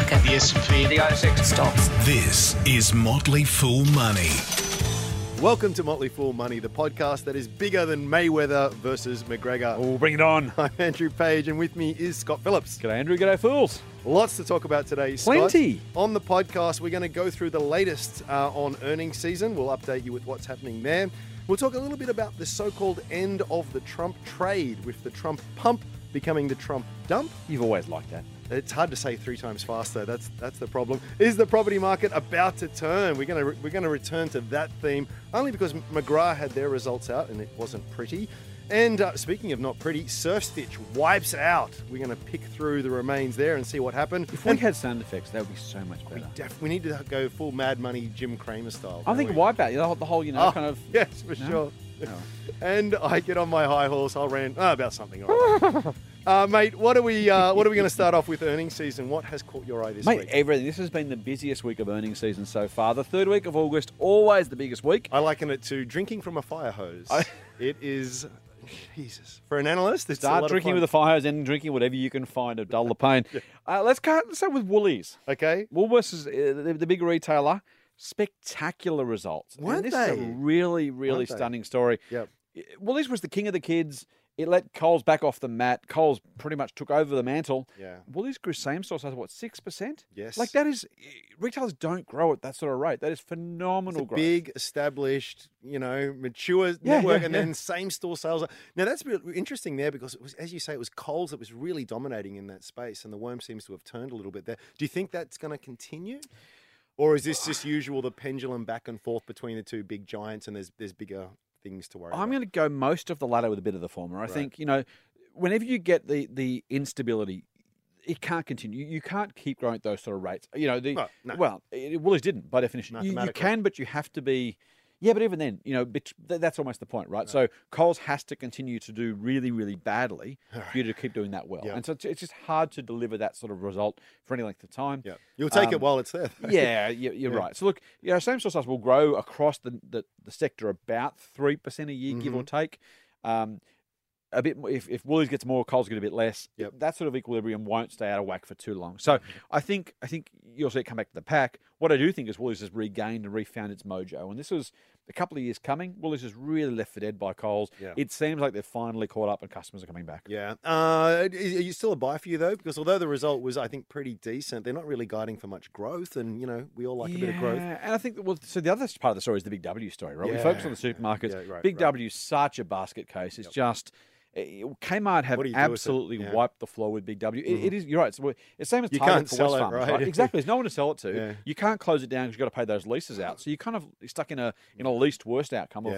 market. The S&P. The ASX Stocks. This is Motley Fool Money. Welcome to Motley Fool Money, the podcast that is bigger than Mayweather versus McGregor. Oh, bring it on. I'm Andrew Page, and with me is Scott Phillips. G'day, Andrew. G'day, fools. Lots to talk about today, Scott. Plenty. On the podcast, we're going to go through the latest on earnings season. We'll update you with what's happening there. We'll talk a little bit about the so-called end of the Trump trade, with the Trump pump becoming the Trump dump. You've always liked that. It's hard to say 3 times faster. That's the problem. Is the property market about to turn? We're going to return to that theme only because McGrath had their results out and it wasn't pretty. And speaking of not pretty, Surf Stitch wipes out. We're going to pick through the remains there and see what happened. If we had sound effects, that would be so much better. We need to go full Mad Money Jim Cramer style. I think Wipeout, the whole, kind of... Yes, for sure. No. And I get on my high horse. I'll rant about something. All right. Mate, what are we going to start off with earnings season? What has caught your eye this week? Everything. This has been the busiest week of earnings season so far. The third week of August, always the biggest week. I liken it to drinking from a fire hose. It is, Jesus. For an analyst, it's Start drinking with a fire hose and drinking whatever you can find to dull the pain. Let's start with Woolies. Okay. Woolworths is the big retailer. Spectacular results. Weren't this they? is a really, really stunning story. Yep. Woolies was the king of the kids. It let Coles back off the mat. Coles pretty much took over the mantle. Yeah. Woolies grew same store sales, 6%? Yes. Like that is, retailers don't grow at that sort of rate. That is phenomenal It's a growth. big, established, mature network, and then same store sales. Now that's really interesting there because it was, as you say, it was Coles that was really dominating in that space, and the worm seems to have turned a little bit there. Do you think that's going to continue? Or is this just usual, the pendulum back and forth between the two big giants, and there's bigger things to worry about? I'm going to go most of the latter with a bit of the former. I think, whenever you get the instability, it can't continue. You can't keep growing at those sort of rates. Woolies didn't, by definition. You can, but you have to be... Yeah, but even then, that's almost the point, right? So Coles has to continue to do really, really badly for you to keep doing that well. Yeah. And so it's just hard to deliver that sort of result for any length of time. Yeah. You'll take it while it's there. Yeah, you're right. So look, same store sales will grow across the sector about 3% a year, give or take. A bit more, if Woolies gets more, Coles get a bit less. Yep. That sort of equilibrium won't stay out of whack for too long. So I think you'll see it come back to the pack. What I do think is Woolies has regained and refound its mojo, and this was a couple of years coming. Woolies is really left for dead by Coles. Yeah. It seems like they've finally caught up and customers are coming back. Yeah. Are you still a buy for you, though? Because although the result was, I think, pretty decent, they're not really guiding for much growth, and, we all like a bit of growth. And I think, so the other part of the story is the Big W story, right? We focus on the supermarkets. Yeah, right, Big W is such a basket case. It's just... Kmart have absolutely wiped the floor with Big W. It is, you're right. It's the same as you Target can't for sell West it, Farmers, right? Exactly. There's no one to sell it to. Yeah. You can't close it down because you've got to pay those leases out. So you're kind of stuck in a least worst outcome of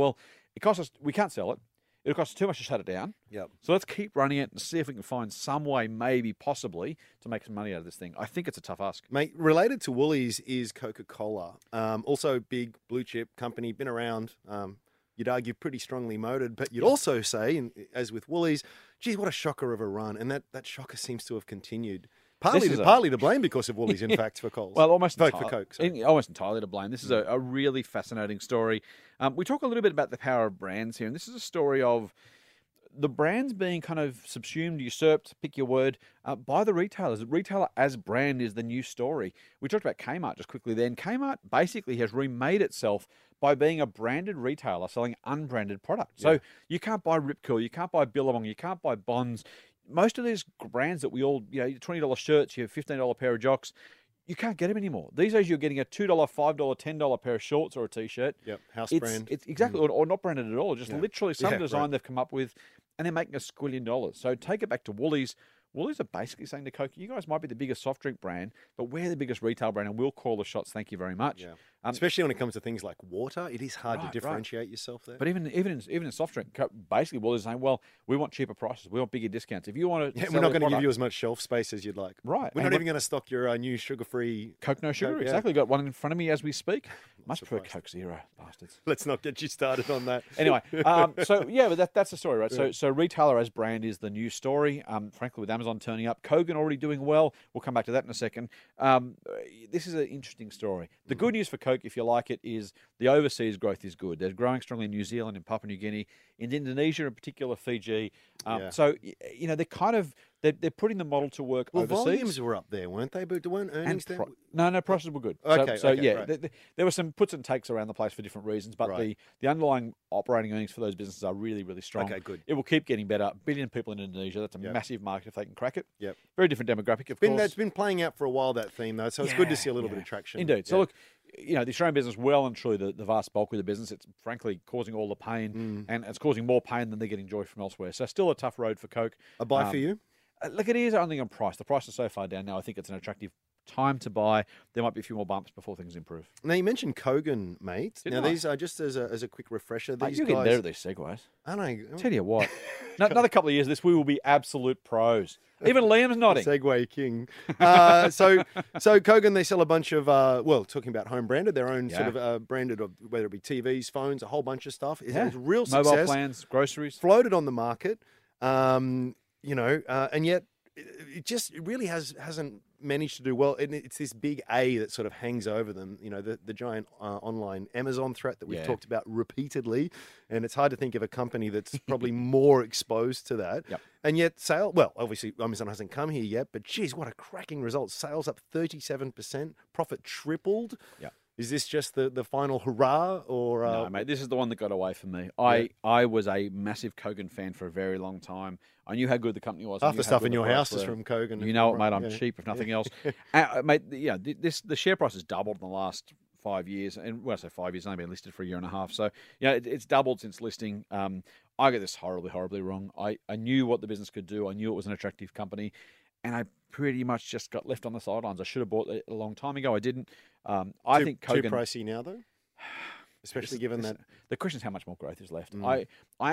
it costs us, we can't sell it. It'll cost us too much to shut it down. Yep. So let's keep running it and see if we can find some way, maybe, possibly, to make some money out of this thing. I think it's a tough ask. Mate, related to Woolies is Coca-Cola. Also big blue chip company, been around. You'd argue pretty strongly motored, but you'd also say, as with Woolies, geez, what a shocker of a run. And that shocker seems to have continued. Partly to blame because of Woolies, in fact, for Coles. Well, almost for Coke. Almost entirely to blame. This is a really fascinating story. We talk a little bit about the power of brands here, and this is a story of the brands being kind of subsumed, usurped, pick your word, by the retailers. The retailer as brand is the new story. We talked about Kmart just quickly then. Kmart basically has remade itself by being a branded retailer selling unbranded products. So you can't buy Rip Curl, you can't buy Billabong, you can't buy Bonds. Most of these brands that we all, your $20 shirts, your $15 pair of jocks, you can't get them anymore. These days you're getting a $2, $5, $10 pair of shorts or a T-shirt. Yep, house brand. It's exactly, or not branded at all, just literally some design they've come up with, and they're making $1 squillion. So take it back to Woolies. Woolies are basically saying to Coke, you guys might be the biggest soft drink brand, but we're the biggest retail brand and we'll call the shots. Thank you very much. Yeah. Especially when it comes to things like water, it is hard to differentiate yourself there. But even in soft drink, basically Woolies are saying, well, we want cheaper prices. We want bigger discounts. If you want to we're not going to give you as much shelf space as you'd like. Right. We're not even going to stock your new sugar-free... Coke No Sugar, exactly. Got one in front of me as we speak. Much prefer Coke Zero, bastards. Let's not get you started on that. Anyway, but that's the story, right? Yeah. So retailer as brand is the new story. Frankly, with Amazon turning up, Kogan already doing well. We'll come back to that in a second. This is an interesting story. The good news for Coke, if you like it, is the overseas growth is good. They're growing strongly in New Zealand, in Papua New Guinea, in Indonesia, in particular, Fiji. So they're they're putting the model to work Well, overseas. volumes were up there, weren't they? But weren't earnings there? No, prices were good. Okay, so okay, yeah, right. there were some puts and takes around the place for different reasons, but Right. the underlying operating earnings for those businesses are really, really strong. Okay, good. It will keep getting better. 1 billion people in Indonesia. That's a Yep. massive market if they can crack it. Yep. Very different demographic, of That's course. been playing out for a while, that theme, though, so it's good to see a little bit Yeah, of traction. Indeed. So Yeah. look, the Australian business, well and truly the vast bulk of the business, it's frankly causing all the pain, Mm. and it's causing more pain than they're getting joy from elsewhere. So still a tough road for Coke. A buy for you? Look, it is only on price. The price is so far down now. I think it's an attractive time to buy. There might be a few more bumps before things improve. Now, you mentioned Kogan, mate. Didn't Now, I? these are just as a quick refresher. Mate, These you're guys, getting better at these segues. I know. Tell you what, another couple of years of this, we will be absolute pros. Even Liam's nodding. Segway king. So Kogan, they sell a bunch of, talking about home branded, their own sort of branded, of whether it be TVs, phones, a whole bunch of stuff. It's a real Mobile success. plans, groceries. Floated on the market, and yet it really hasn't managed to do well. And it's this big A that sort of hangs over them. The giant online Amazon threat that we've talked about repeatedly, and it's hard to think of a company that's probably more exposed to that. Yep. And yet, obviously Amazon hasn't come here yet, but geez, what a cracking result! Sales up 37%, profit tripled. Yeah. Is this just the final hurrah, or No, mate, this is the one that got away from me. Yeah. I was a massive Kogan fan for a very long time. I knew how good the company was. I half knew the how stuff good in the your products house is were. from Kogan? You know it, mate. I'm Yeah. cheap, if nothing else. Mate, the share price has doubled in the last 5 years. And when I say 5 years, it's only been listed for a year and a half. So, it's doubled since listing. I get this horribly, horribly wrong. I knew what the business could do. I knew it was an attractive company. And I pretty much just got left on the sidelines. I should have bought it a long time ago. I didn't. I think Kogan... Too pricey now, though? Especially given that... The question is how much more growth is left. Mm.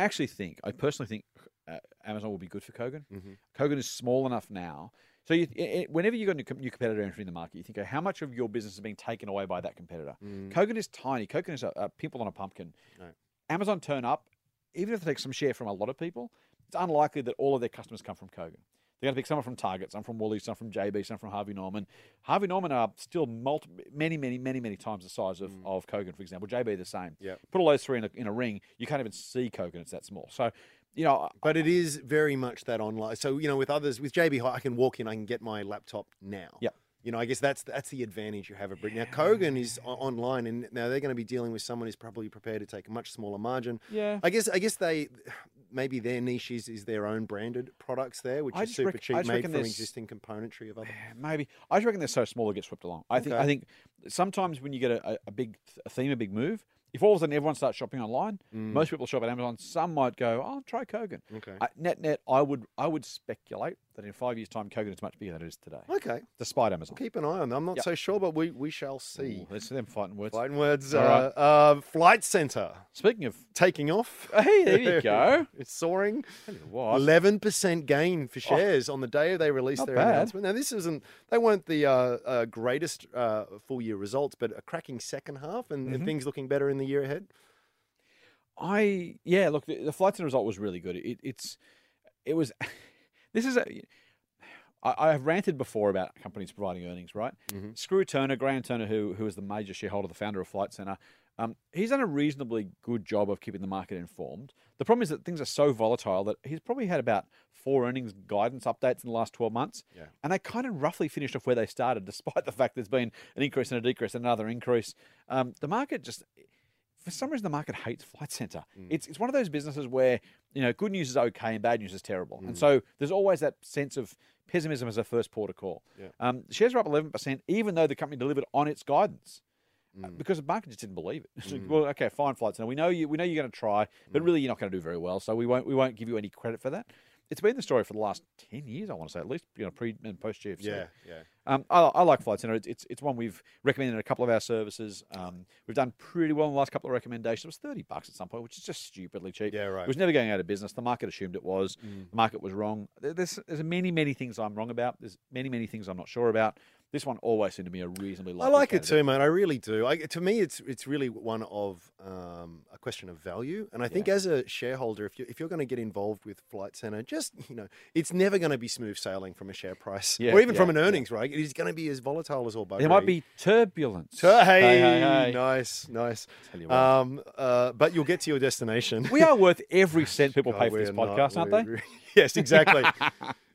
I personally think Amazon will be good for Kogan. Mhm. Kogan is small enough now. So whenever you've got a new competitor entering the market, you think, how much of your business is being taken away by that competitor? Kogan is tiny. Kogan is a pimple on a pumpkin. Right. Amazon turn up, even if they take some share from a lot of people, it's unlikely that all of their customers come from Kogan. They're going to pick someone from Target, some from Woolies, some from JB, some from Harvey Norman. Harvey Norman are still many times the size of Kogan, for example. JB the same. Yep. Put all those three in a ring, you can't even see Kogan. It's that small. So, But it is very much that online. So, with others, with JB Hi, I can walk in, I can get my laptop now. Yep. I guess that's the advantage you have of Britain. Now, Kogan is online, and now they're going to be dealing with someone who's probably prepared to take a much smaller margin. Yeah. I guess maybe their niche is their own branded products there, which is super cheap, made from existing componentry of other. Maybe. I just reckon they're so small they get swept along. I think sometimes when you get a big theme, a big move, if all of a sudden everyone starts shopping online, most people shop at Amazon. Some might go, "Oh, try Kogan." Okay. Net, I would speculate that in 5 years' time, Kogan is much bigger than it is today. Okay. Despite Amazon. Keep an eye on them. I'm not so sure, but we shall see. Ooh, let's see them fighting words. Fighting words. All right. Flight Centre Speaking of, taking off. hey, there you go. It's soaring. Tell you what. 11% gain for shares on the day they released Not their bad. announcement. Now, they weren't the greatest full year results, but a cracking second half and things looking better in the year ahead. Look, the Flight Centre result was really good. It was. I have ranted before about companies providing earnings, right? Mm-hmm. Screw Turner, Graham Turner, who is the major shareholder, the founder of Flight Centre. He's done a reasonably good job of keeping the market informed. The problem is that things are so volatile that he's probably had about 4 earnings guidance updates in the last 12 months. Yeah. And they kind of roughly finished off where they started, despite the fact there's been an increase and a decrease and another increase. The market just... For some reason, the market hates Flight Centre. It's one of those businesses where, good news is okay and bad news is terrible. And so there's always that sense of pessimism as a first port of call. Yeah. Shares are up 11%, even though the company delivered on its guidance. Because the market just didn't believe it. It's like, well, okay, fine, Flight Centre. We know you're going to try, but really you're not going to do very well. So we won't give you any credit for that. It's been the story for the last 10 years, I want to say, at least, pre and post GFC. Yeah. I like Flight Centre. It's one we've recommended in a couple of our services. We've done pretty well in the last couple of recommendations. It was $30 at some point, which is just stupidly cheap. Yeah, right. It was never going out of business. The market assumed it was. The market was wrong. There's many things I'm wrong about. There's many things I'm not sure about. This one always seemed to be a reasonably likely I like it candidate. too, mate. I really do. To me, it's really one of a question of value. And I think as a shareholder, if you're going to get involved with Flight Centre, just it's never going to be smooth sailing from a share price or even from an earnings, right? It is going to be as volatile as all buggery. There might be turbulence. Hey, nice. Tell you what. But you'll get to your destination. We are worth every cent people pay for this We're not. podcast, aren't they? Yes, exactly.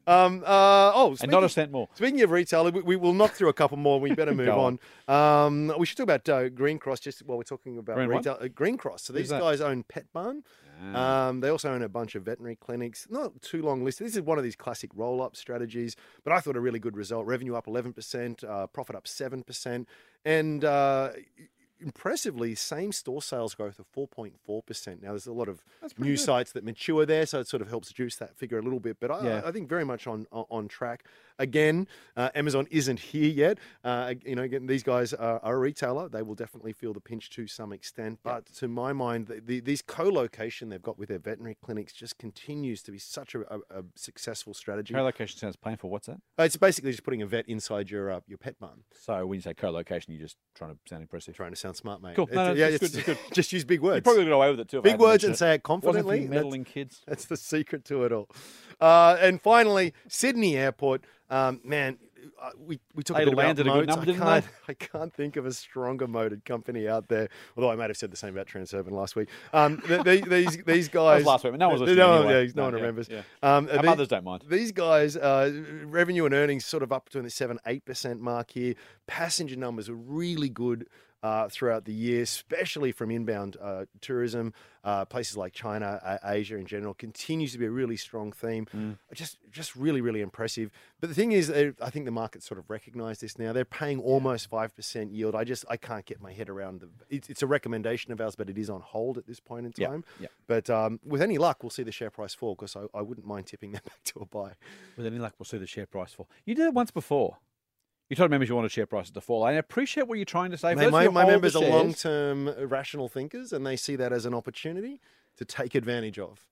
And not a cent more. Speaking of retail, we will knock through a couple more. We better move on. We should talk about Green Cross just while we're talking about retail. Green Cross. So these guys own Pet Barn. They also own a bunch of veterinary clinics. Not too long list. This is one of these classic roll-up strategies, but I thought a really good result. Revenue up 11%, profit up 7%, and impressively, same-store sales growth of 4.4%. Now, there's a lot of new sites that mature there, so it sort of helps juice that figure a little bit. But I think very much on track. Again, Amazon isn't here yet. Again, these guys are a retailer. They will definitely feel the pinch to some extent. But to my mind, these co-location they've got with their veterinary clinics just continues to be such a successful strategy. Co-location sounds painful. What's that? It's basically just putting a vet inside your pet barn. So when you say co-location, you're just trying to sound impressive. Trying to sound smart, mate. Cool. It's good. Just use big words. You probably got away with it too. Big words and say it confidently. Wasn't for meddling kids. That's the secret to it all. And finally, Sydney Airport. Man, we talked about landed a good number, didn't they? I can't think of a stronger motored company out there. Although I might have said the same about Transurban last week. These guys. That was last week, but no one was listening anyway. No one remembers. Yeah. Our mothers don't mind. These guys, revenue and earnings sort of up between the 7-8% mark here. Passenger numbers are really good throughout the year, especially from inbound tourism. Places like China, Asia in general, continues to be a really strong theme. Just really, really impressive. But the thing is, I think the market sort of recognised this now. They're paying almost 5% yield. I can't get my head around it's a recommendation of ours, but it is on hold at this point in time. Yeah. But with any luck, we'll see the share price fall because I wouldn't mind tipping that back to a buy. With any luck, we'll see the share price fall. You did it once before. You told members you wanted share prices to fall. I appreciate what you're trying to say. My members are long-term rational thinkers, and they see that as an opportunity to take advantage of.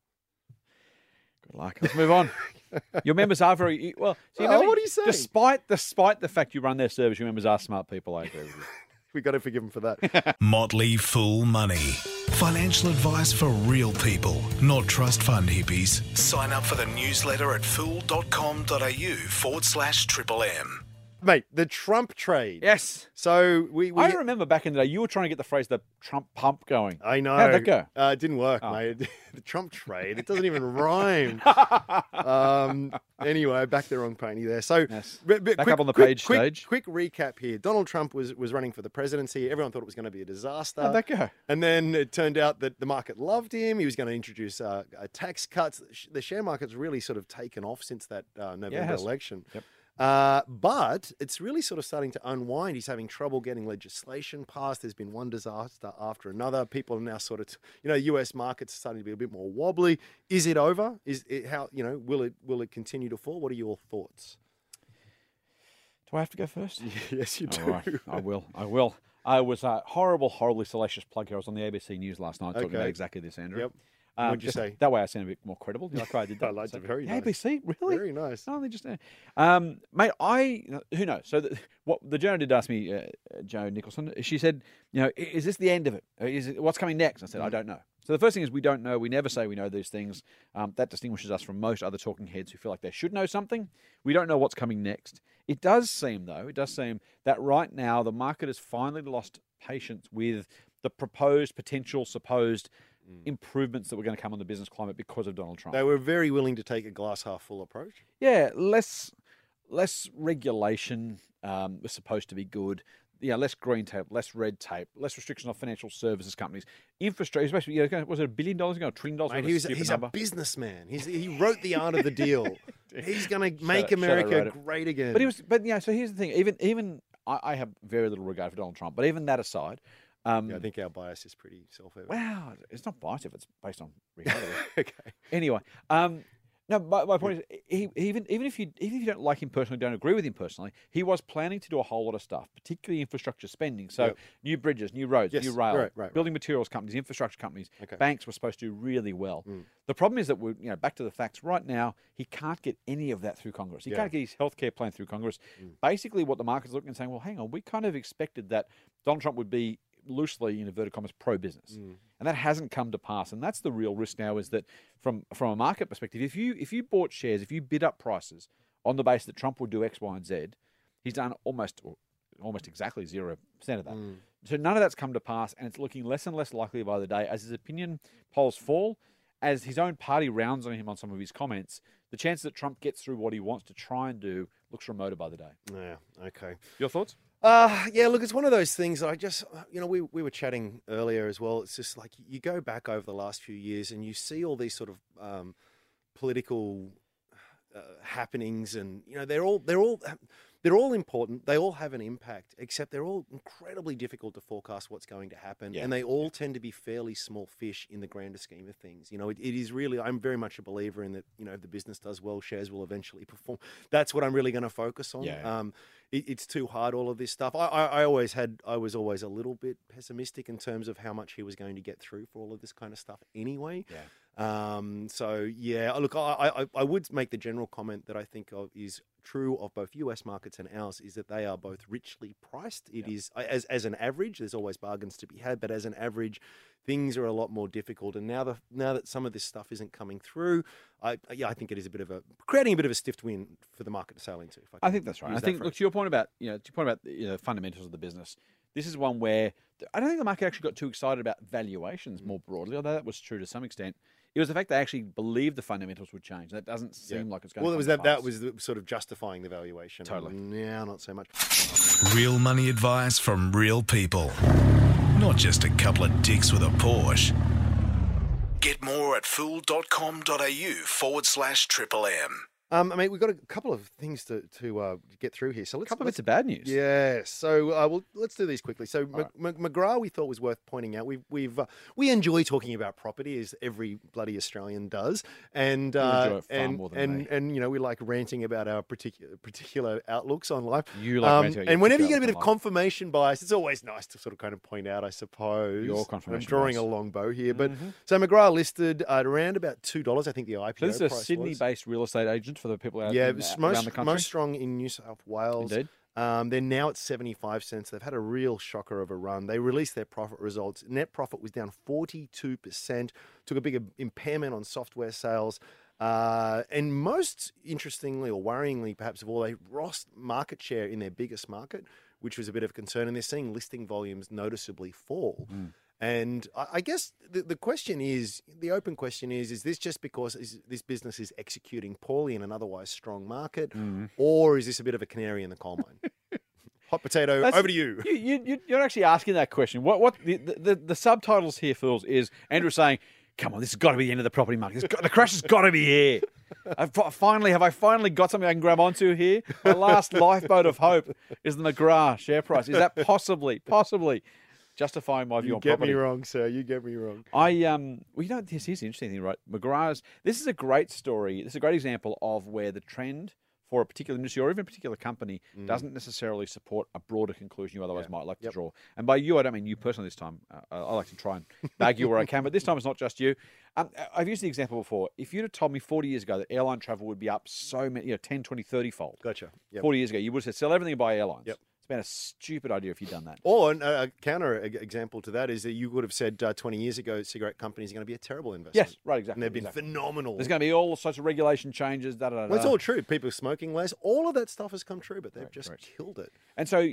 Good luck. Let's move on. Your members are very well. So what do you say? Despite the fact you run their service, your members are smart people. I agree with you. We got to forgive them for that. Motley Fool Money. Financial advice for real people, not trust fund hippies. Sign up for the newsletter at fool.com.au/MMM. Mate, the Trump trade. Yes. So I remember back in the day, you were trying to get the phrase the Trump pump going. I know. How'd that go? It didn't work, mate. The Trump trade. It doesn't even rhyme. Anyway, back the wrong pony there. So yes. Back up on the page stage. Quick recap here. Donald Trump was running for the presidency. Everyone thought it was going to be a disaster. How'd that go? And then it turned out that the market loved him. He was going to introduce tax cuts. The share market's really sort of taken off since that November election. Yep. But it's really sort of starting to unwind. He's having trouble getting legislation passed. There's been one disaster after another. People are now sort of, U.S. markets are starting to be a bit more wobbly. Is it over? Will it continue to fall? What are your thoughts? Do I have to go first? Yes, you do. Right. I will. I was a horribly salacious plug here. I was on the ABC News last night talking about exactly this, Andrew. Yep. What'd you say? That way I sound a bit more credible. You like how I did that? I liked it. Very nice. ABC, really? Very nice. Oh, they just, mate. Who knows? So what the journalist did ask me, Joe Nicholson. She said, is this the end of it? What's coming next? I said, I don't know. So the first thing is we don't know. We never say we know these things. That distinguishes us from most other talking heads who feel like they should know something. We don't know what's coming next. It does seem that right now the market has finally lost patience with the supposed improvements that were going to come on the business climate because of Donald Trump. They were very willing to take a glass half full approach. Yeah, less regulation was supposed to be good. Less green tape, less red tape, less restrictions on financial services companies. Infrastructure, especially, was it $1 billion ago, $1 trillion? Mate, he's a businessman. He wrote the art of the deal. He's going to make America great again. So here's the thing. Even I have very little regard for Donald Trump, but even that aside, I think our bias is pretty self-evident. Wow, it's not bias if it's based on reality. Okay. Anyway, no, my point is, even if you don't like him personally, don't agree with him personally, he was planning to do a whole lot of stuff, particularly infrastructure spending. So new bridges, new roads, new rail, building materials companies, infrastructure companies, banks were supposed to do really well. The problem is that we're back to the facts. Right now, he can't get any of that through Congress. He can't get his healthcare plan through Congress. Basically, what the market's looking and saying, well, hang on, we kind of expected that Donald Trump would be loosely, in inverted commas, pro-business. And that hasn't come to pass. And that's the real risk now, is that from a market perspective, if you bought shares, if you bid up prices on the basis that Trump would do X, Y, and Z, he's done almost exactly 0% of that. So none of that's come to pass, and it's looking less and less likely by the day as his opinion polls fall as his own party rounds on him on some of his comments, the chance that Trump gets through what he wants to try and do looks remoter by the day. Yeah, okay. Your thoughts? Yeah, look, it's one of those things. I just, we were chatting earlier as well. It's just like you go back over the last few years and you see all these sort of political happenings, and they're all important. They all have an impact, except they're all incredibly difficult to forecast what's going to happen, and they all tend to be fairly small fish in the grander scheme of things. It is really. I'm very much a believer in that. If the business does well, shares will eventually perform. That's what I'm really going to focus on. Yeah. It's too hard, all of this stuff. I was always a little bit pessimistic in terms of how much he was going to get through for all of this kind of stuff anyway. Yeah. Look, I would make the general comment that I think is true of both US markets and ours, is that they are both richly priced. It is as an average, there's always bargains to be had, but as an average, things are a lot more difficult. And now that some of this stuff isn't coming through, I think it is creating a bit of a stiff wind for the market to sail into. I think that's right. I think, look, to your point about the fundamentals of the business, this is one where I don't think the market actually got too excited about valuations more broadly, although that was true to some extent. It was the fact they actually believed the fundamentals would change. That doesn't seem like it's going to Well, that was sort of justifying the valuation. Totally. Yeah, not so much. Real money advice from real people. Not just a couple of dicks with a Porsche. Get more at fool.com.au/Triple M. We've got a couple of things to get through here. So a couple of bits of bad news. Yeah. So let's do these quickly. So McGrath, we thought was worth pointing out. We enjoy talking about property, as every bloody Australian does, and enjoy it far more than me. and we like ranting about our particular outlooks on life. You like ranting about your and whenever you get a bit of life. confirmation bias, it's always nice to sort of kind of point out, I suppose. Your confirmation I'm drawing bias. a long bow here, but so McGrath listed at around about $2. I think the IPO So this is a price was. Sydney-based real estate agent for the people out Yeah, around the country. most strong in New South Wales. Indeed. They're now at 75 cents. They've had a real shocker of a run. They released their profit results. Net profit was down 42%. Took a big impairment on software sales. And most interestingly or worryingly, perhaps of all, they lost market share in their biggest market, which was a bit of concern. And they're seeing listing volumes noticeably fall. And I guess the question is, the open question is this just because this business is executing poorly in an otherwise strong market, or is this a bit of a canary in the coal mine? Hot potato, over to you. You're actually asking that question. What the subtitles here, fools, is Andrew saying, come on, this has got to be the end of the property market. The crash has got to be here. Have I finally got something I can grab onto here? My last lifeboat of hope is the McGrath share price. Is that possibly justifying my view on property? You get me wrong, sir. You get me wrong. This is the interesting thing, right? McGrath's. This is a great story. This is a great example of where the trend for a particular industry or even a particular company doesn't necessarily support a broader conclusion you otherwise might like to draw. And by you, I don't mean you personally this time. I like to try and bag you where I can, but this time it's not just you. I've used the example before. If you'd have told me 40 years ago that airline travel would be up so many, 10, 20, 30-fold. Gotcha. 40 years ago, you would have said, sell everything and buy airlines. Yep. It's been a stupid idea if you'd done that. Or a counter example to that is that you would have said 20 years ago cigarette companies are going to be a terrible investment. Yes, right, exactly. And they've been phenomenal. There's going to be all sorts of regulation changes, Well, it's all true. People are smoking less. All of that stuff has come true, but they've just killed it. And so,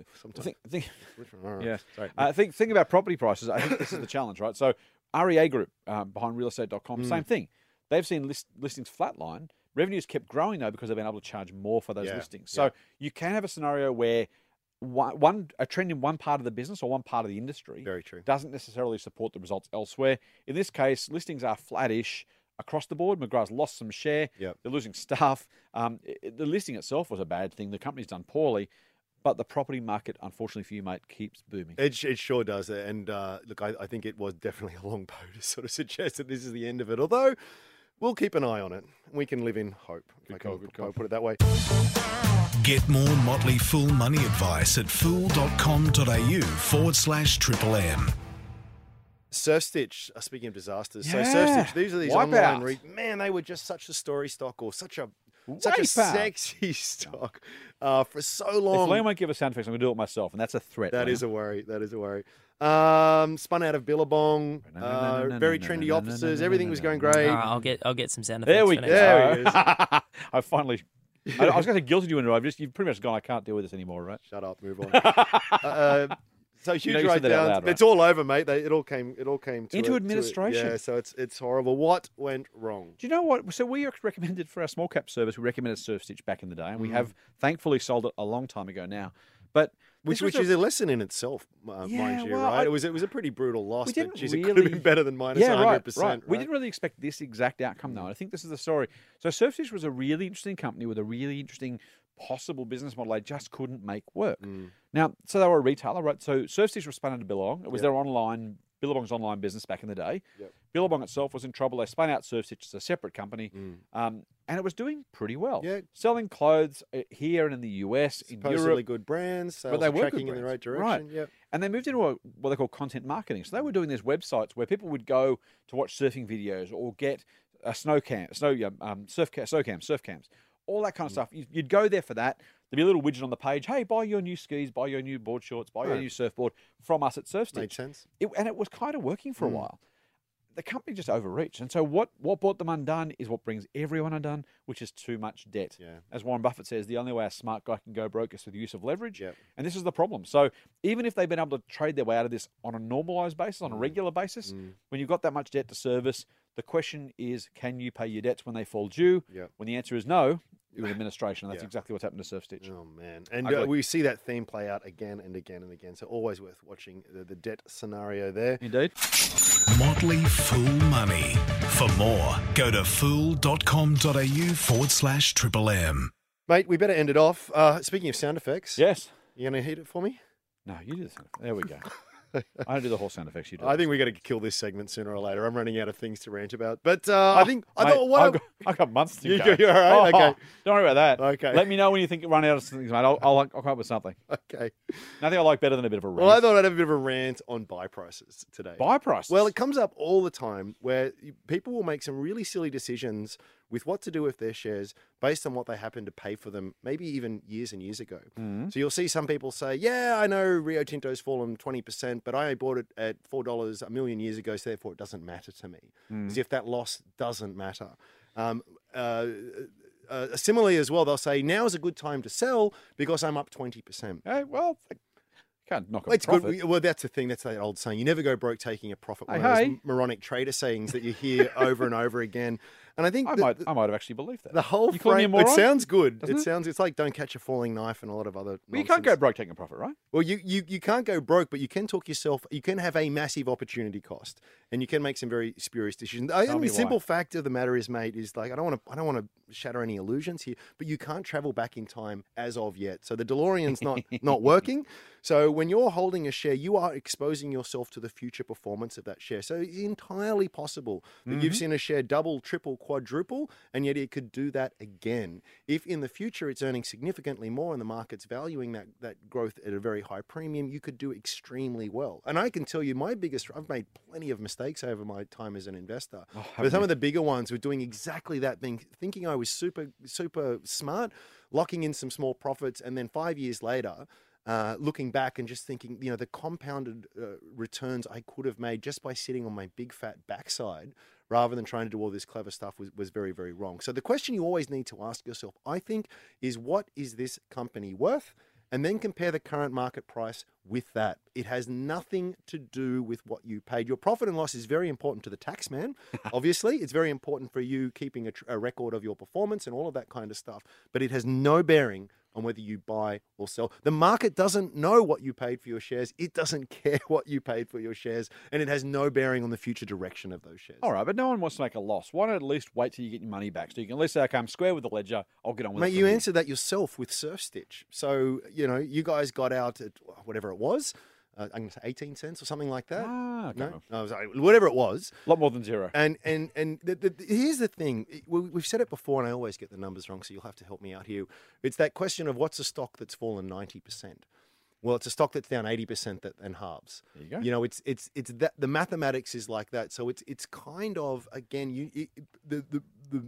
think about property prices. I think this is the challenge, right? So REA Group, behind realestate.com, same thing. They've seen listings flatline. Revenues kept growing, though, because they've been able to charge more for those listings. So you can have a scenario where a trend in one part of the business or one part of the industry doesn't necessarily support the results elsewhere. In this case, listings are flattish across the board. McGrath's lost some share. They're losing staff. The listing itself was a bad thing. The company's done poorly. But the property market, unfortunately for you, mate, keeps booming. It sure does. And look, I think it was definitely a long bow to sort of suggest that this is the end of it. Although we'll keep an eye on it. We can live in hope. Good call. Put it that way. Get more Motley Fool money advice at fool.com.au/Triple M. Surf Stitch, speaking of disasters. Yeah. So Surf Stitch, these are these Wipeout. online man, they were just such a story stock or such a Wipeout. sexy stock for so If long. Liam won't give us sound effects, I'm going to do it myself, and that's a threat. That Liam. is a worry. Spun out of Billabong. Very trendy offices. Everything was going great. I'll get some sound effects. There we for go. next There he is. I finally. I was going to guilty you into it. You've pretty much gone. I can't deal with this anymore, right? Shut up. Move on. So huge You know, you said that out write-downs. loud, right? It's all over, mate. It all came Into administration. Yeah, so it's horrible. What went wrong? Do you know what? So we recommended for our small cap service, we recommended SurfStitch back in the day, and we have thankfully sold it a long time ago now. But Which is a lesson in itself, mind you, well, right? It was a pretty brutal loss, we but didn't geez, it could have really- been better than minus 100%. Right. We didn't really expect this exact outcome, though. And I think this is the story. So SurfStitch was a really interesting company with a really interesting possible business model they just couldn't make work. Now, so they were a retailer, right? So SurfStitch was spun into Billabong. It was their Billabong's online business back in the day. Yep. Billabong itself was in trouble. They spun out SurfStitch as a separate company, and it was doing pretty well. Yeah. Selling clothes here and in the US, in Supposedly Europe. good brands, sales But they were tracking good in the right brands. direction. Right. Yep. And they moved into what they call content marketing. So they were doing these websites where people would go to watch surfing videos or get a surf cams, all that kind of stuff. You'd go there for that. There'd be a little widget on the page. Hey, buy your new skis, buy your new board shorts, buy your new surfboard from us at SurfStitch. Made sense. And it was kind of working for a while. The company just overreached. And so what brought them undone is what brings everyone undone, which is too much debt. Yeah. As Warren Buffett says, the only way a smart guy can go broke is through the use of leverage. Yep. And this is the problem. So even if they've been able to trade their way out of this on a normalized basis, on a regular basis, when you've got that much debt to service, the question is, can you pay your debts when they fall due? Yep. When the answer is no, it was administration. That's exactly what's happened to SurfStitch. Oh, man. And Ugly. we see that theme play out again and again and again. So always worth watching the debt scenario there. Indeed. Motley Fool Money. For more, go to fool.com.au/Triple M. Mate, we better end it off. Speaking of sound effects, Yes. you going to hit it for me? No, you do the sound effects. There we go. I don't do the whole sound effects. You do. I think we got to kill this segment sooner or later. I'm running out of things to rant about. But I got months to You- go. you're all right? Okay. Don't worry about that. Okay. Let me know when you think you run out of things, mate. I'll come up with something. Okay. Nothing I like better than a bit of a rant. Well, I thought I'd have a bit of a rant on buy prices today. Buy prices. Well, it comes up all the time where people will make some really silly decisions with what to do with their shares based on what they happen to pay for them, maybe even years and years ago. So you'll see some people say, yeah, I know Rio Tinto's fallen 20%, but I bought it at $4 a million years ago, so therefore it doesn't matter to me. As if that loss doesn't matter. Similarly as well, they'll say, now is a good time to sell because I'm up 20%. Hey, well, can't knock a It's profit. good. Well, that's the thing. That's that old saying. You never go broke taking a profit. One Hey, of those hey. moronic trader sayings that you hear over and over again. And I think I might have actually believed that. the whole You call me a frame. It moron? sounds good. Doesn't it? It's like don't catch a falling knife and a lot of other. Well, you can't go broke taking a profit, right? Well, you can't go broke, but you can talk yourself. You can have a massive opportunity cost, and you can make some very spurious decisions. I think me the simple why. fact of the matter is, mate, is like I don't want to shatter any illusions here, but you can't travel back in time as of yet. So the DeLorean's not working. So when you're holding a share, you are exposing yourself to the future performance of that share. So it's entirely possible that you've seen a share double, triple, quadruple, and yet it could do that again. If in the future it's earning significantly more and the market's valuing that growth at a very high premium, you could do extremely well. And I can tell you I've made plenty of mistakes over my time as an investor. But some of the bigger ones were doing exactly that, thinking I was super, super smart, locking in some small profits, and then 5 years later, looking back and just thinking, the compounded returns I could have made just by sitting on my big fat backside rather than trying to do all this clever stuff was very, very wrong. So the question you always need to ask yourself, I think, is what is this company worth? And then compare the current market price with that. It has nothing to do with what you paid. Your profit and loss is very important to the tax man. Obviously, it's very important for you keeping a record of your performance and all of that kind of stuff. But it has no bearing on whether you buy or sell. The market doesn't know what you paid for your shares. It doesn't care what you paid for your shares. And it has no bearing on the future direction of those shares. All right, but no one wants to make a loss. Why not at least wait till you get your money back? So you can at least say, okay, I'm square with the ledger. I'll get on with it. Mate, from you here." answered that yourself with SurfStitch. So, you guys got out at whatever it was. I'm going to say 18 cents or something like that. Ah, okay. No, sorry, whatever it was. A lot more than zero. And here's the thing. We've said it before, and I always get the numbers wrong, so you'll have to help me out here. It's that question of what's a stock that's fallen 90%? Well, it's a stock that's down 80% and halves. There you go. It's that the mathematics is like that. So it's kind of, again, the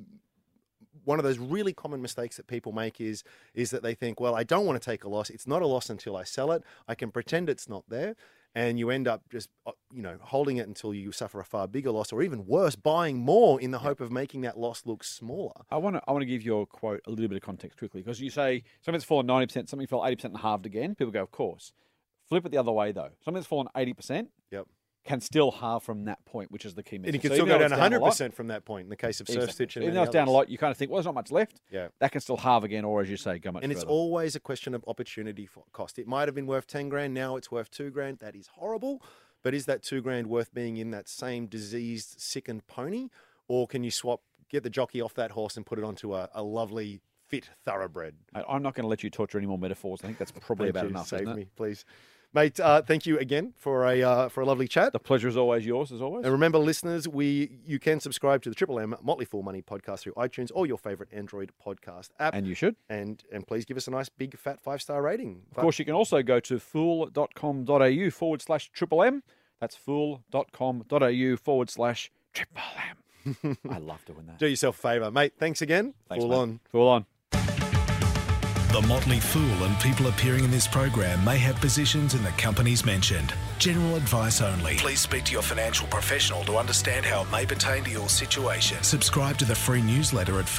one of those really common mistakes that people make is that they think, well, I don't want to take a loss. It's not a loss until I sell it. I can pretend it's not there. And you end up just, holding it until you suffer a far bigger loss, or even worse, buying more in the hope of making that loss look smaller. I want to give your quote a little bit of context quickly, because you say something's fallen 90%, something fell 80% and halved again. People go, of course. Flip it the other way, though. Something that's fallen 80% Yep. can still halve from that point, which is the key message. And it can So still even go though down it's a lot- 100% from that point in the case of Surf Exactly. Stitch. And Even many though it's down a others. lot, you kind of think, well, there's not much left. Yeah. That can still halve again, or as you say, go much And further. it's always a question of opportunity for cost. It might have been worth 10 grand. Now it's worth 2 grand. That is horrible. But is that 2 grand worth being in that same diseased, sickened pony? Or can you get the jockey off that horse and put it onto a lovely, fit thoroughbred? Mate, I'm not going to let you torture any more metaphors. I think that's probably Thank about you. enough, Save isn't it? me, please. Mate, thank you again for a lovely chat. The pleasure is always yours, as always. And remember, listeners, you can subscribe to the Triple M Motley Fool Money podcast through iTunes or your favourite Android podcast app. And you should. And please give us a nice big fat 5-star rating. Of course, you can also go to fool.com.au/triple M. That's fool.com.au/triple M. I love doing that. Do yourself a favour, mate. Thanks again. Thanks, Fool mate. on. Fool on. The Motley Fool and people appearing in this program may have positions in the companies mentioned. General advice only. Please speak to your financial professional to understand how it may pertain to your situation. Subscribe to the free newsletter at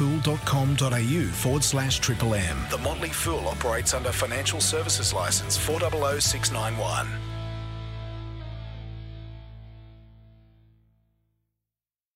fool.com.au/triple M. The Motley Fool operates under Financial Services Licence 400691.